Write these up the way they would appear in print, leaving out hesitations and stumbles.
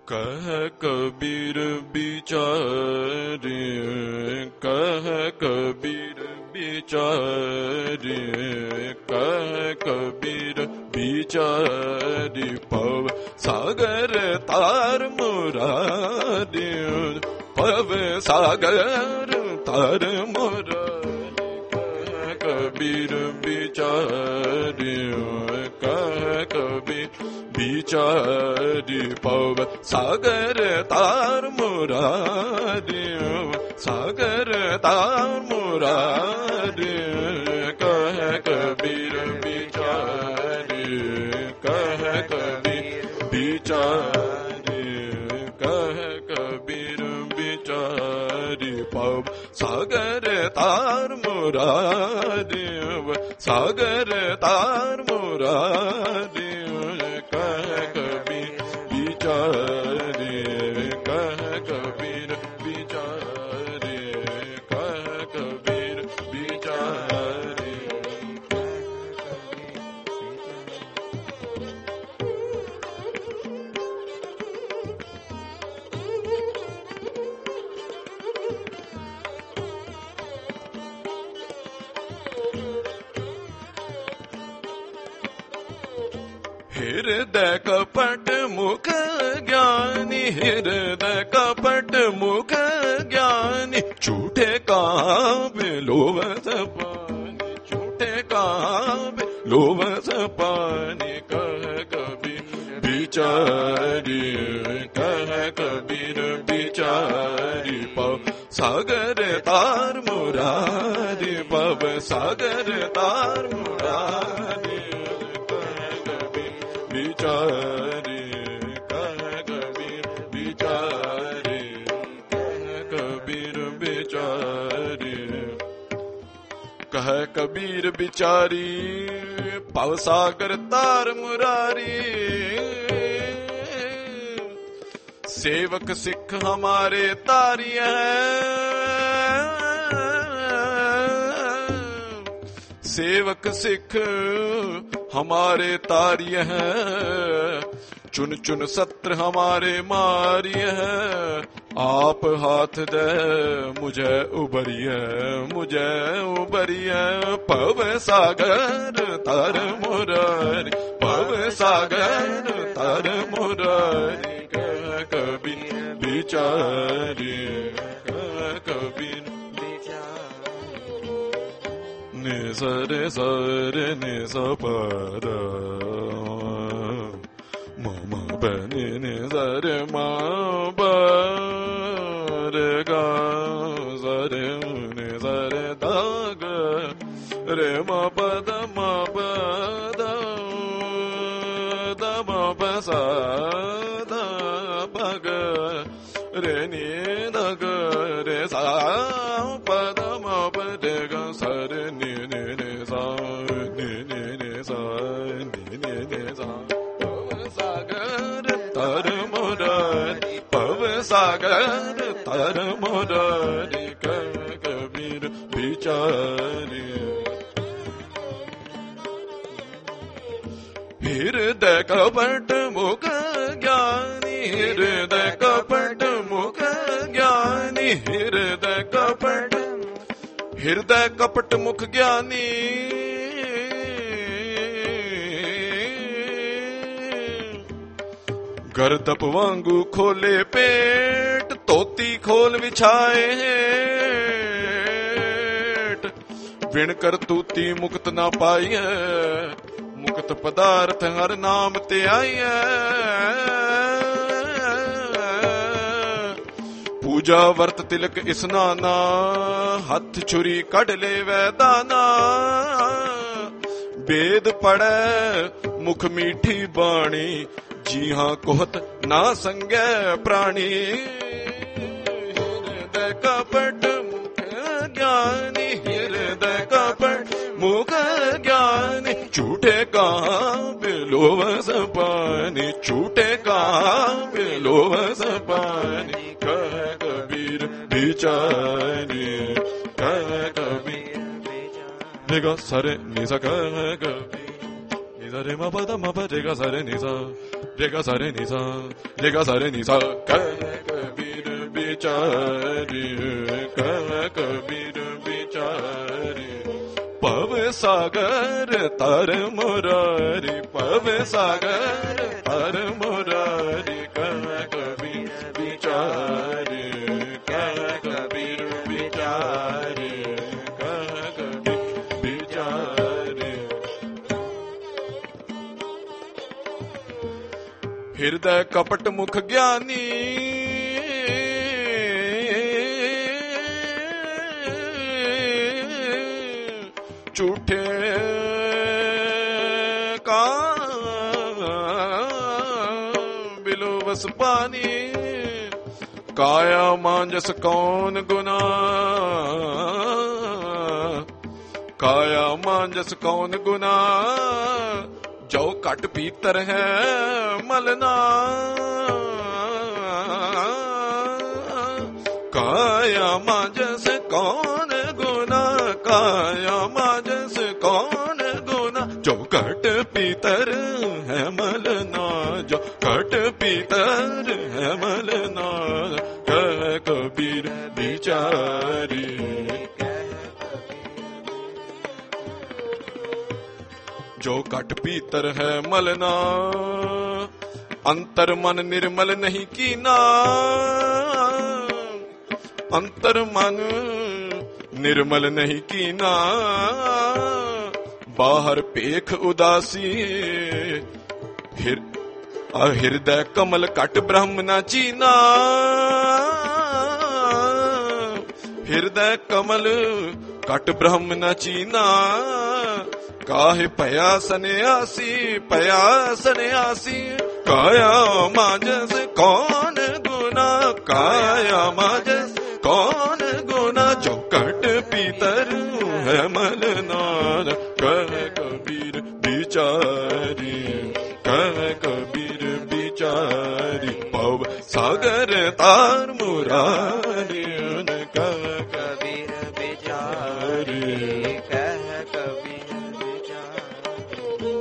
कह कबीर बिचारे, कह कबीर बिचारे, कह कबीर बिचारी, पव सागर तार मुरारी, पव सागर तार मुरारी, कह कबीर बिचारी, कह कबीर बिचारी, पव सागर तार मुरारी, सागर तार मुरारी, कह कबीर बिचारी, कह कबीर बिचारी, कह कबीर बिचारी, पव सागर तार मुरारी, सागर तार मुरारी, कह कबीर बिचारे, कह कबीर बिचारे, कह कबीर बिचारे। हृदय कपट मुख ज्ञानी, हृदय कपट मुख ज्ञानी, झूठे काव्य लोभस पानी, झूठे काव्य लोभस पानी, कह कबीर बिचारी, कह कबीर बिचारी, पव सागर तार मुरारी, पव सागर तार मुरारी, बिचारे, कह कबीर बिचारे, कह कबीर बिचारे, कह कबीर बिचारी, पव सागर तार मुरारी, सेवक सिख हमारे तारी है, सेवक सिख हमारे तारिय हैं, चुन चुन सत्र हमारे मारिय हैं, आप हाथ दे मुझे उबरिय, मुझे उबरिय, पव सागर तार मुरारी, पव सागर तार मुरारी, कह कबीर बिचारी, कह कबीर नि सरे सरे नि सपद मम बनि नि सरे मा रे गा सरे नि सरे दाग रे म पद द म प सा द पग रे नि दग रे सा पद म प रे ग सरे नि सागर तर मुरारी, कह कबीर बिचारी, हृदय कपट मुख ज्ञानी, हृदय कपट मुख ज्ञानी, हृदय कपट, हृदय कपट मुख ज्ञानी, गर्दप वांगू खोले पेट, तोती खोल विछाए हेट, विण कर तूती मुक्त ना पाई है, मुक्त पदार्थ हर नाम ते आई है, पूजा वर्त तिलक स्नाना, हथ छुरी कढ़ ले वैदाना, वेद पढ़े मुख मीठी बाणी, जी हाँ कोहत ना संगे प्राणी, हृदय कपट मुख ज्ञानी, हृदय कपट मुख ज्ञानी, झूठे काव्य लोभस पानी, झूठे काव्य लोभस पानी, कह कबीर बिचारी, कह कबीर बिचारी, सरे निसा, कह कबीर निसा रे म पद म प रे गा सरे निसा, रे गा सा रे नि सा, रे गा सा रे नि सा। कह कबीर बिचारी, कह कबीर बिचारी, पव सागर तर मुरारी, पव सागर तर मुरारी। कह कबीर बिचारी, कह कबीर बिचारी, कह कबीर बिचारी। हृदय कपट मुख ज्ञानी, झूठे का बिलो बस पानी। काया मांजस कौन गुना, काया मांजस कौन गुना। जो कट पीतर है मलना, काया मांजस कौन गुना, काया मांजस कौन गुना। जो कट पीतर है मलना, जो कट पीतर है मलना। कह कबीर बिचारी, जो कट पीतर है मलना। अंतर मन निर्मल नहीं कीना, अंतर मन निर्मल नहीं कीना। बाहर पेख उदासी, हृदय कमल कट ब्रह्म न चीना। हृदय कमल कट ब्रह्म न चीना। काहे पया सन्यासी, पया सन्यासी। काया माजस कौन गुना, काया माजस कौन गुना। जो कट पीतर है मलना। कह कबीर बिचारी, कह कबीर बिचारी, पव सागर तार मुरारी। कह कबीर बिचारी, कह कबीर बिचारी।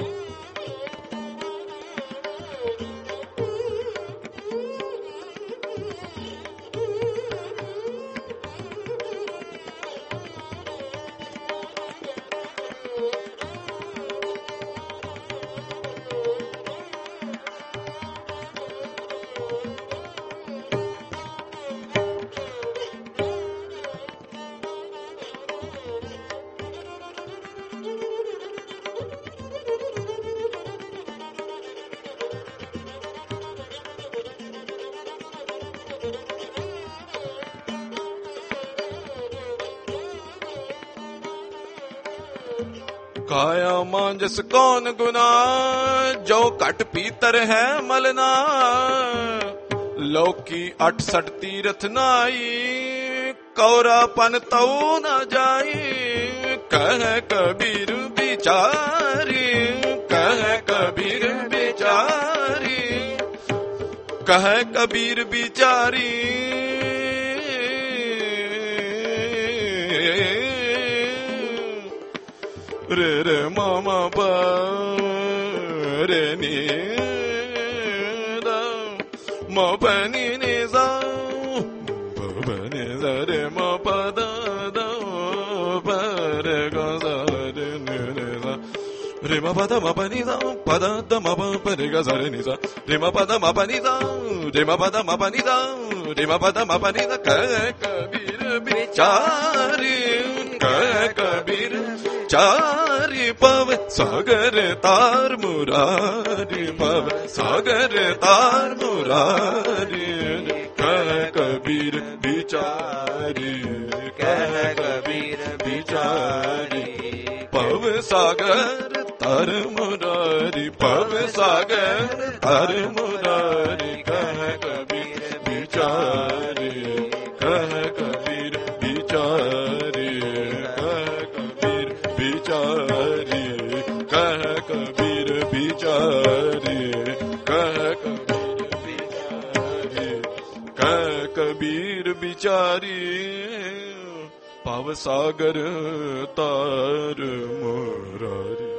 काया मांजस कौन गुना, जो कट पीतर है मलना। लौकी 68 तीरथ नाई, कौरापन तौ न जाई। कह कबीर बिचारी, कह कबीर बिचारी, कह कबीर बिचारी। रे रे मामा पा रे नी दा मा पा नी नी सा पा नी सा रे मा पा दा दा पा रे गा सा रे नी रे सा रे मा पा दा मा पा नी सा पा दा दा मा पा रे गा सा रे नी सा रे मा पा दा मा पा नी सा रे मा पा दा मा पा नी सा रे मा पा दा मा पा नी सा। कह कबीर बिचारी, कह कबीर चारी, पव सागर तार मुरारी, पव सागर तार मुरारी। कह कबीर बिचारी, कह कबीर बिचारी, पव सागर तार मुरारी, पव सागर तार मुरारी। कह कबीर बिचारी, कह कबीर बिचारी, कह कबीर बिचारी, कह कबीर बिचारी, कह कबीर बिचारी, कह कबीर बिचारी। भव सागर तार मुरारी।